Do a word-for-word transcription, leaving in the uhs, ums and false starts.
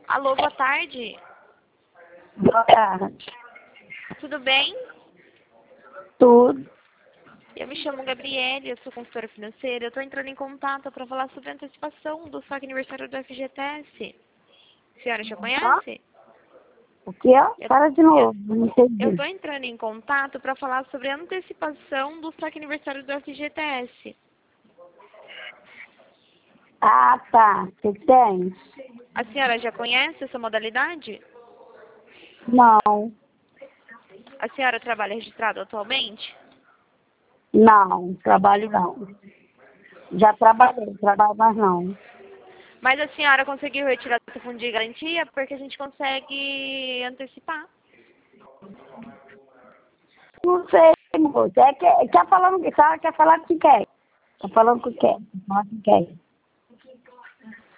Alô, boa tarde. Boa tarde. Tudo bem? Tudo. Eu me chamo Gabriele, eu sou consultora financeira. Eu estou entrando em contato para falar sobre a antecipação do saque aniversário do F G T S. A senhora já conhece? O quê? Fala de novo, não Eu entendi. estou entrando em contato para falar sobre a antecipação do saque aniversário do F G T S. Ah, tá. O que que tem? A senhora já conhece essa modalidade? Não, A senhora trabalha registrado atualmente? não, trabalho não. Já trabalhei, trabalho mais não. Mas a senhora conseguiu retirar esse fundo de garantia porque a gente consegue antecipar. Não sei, moça. É que, quer falando que quer falar que quer. Tá falando que quer. Fala que quer.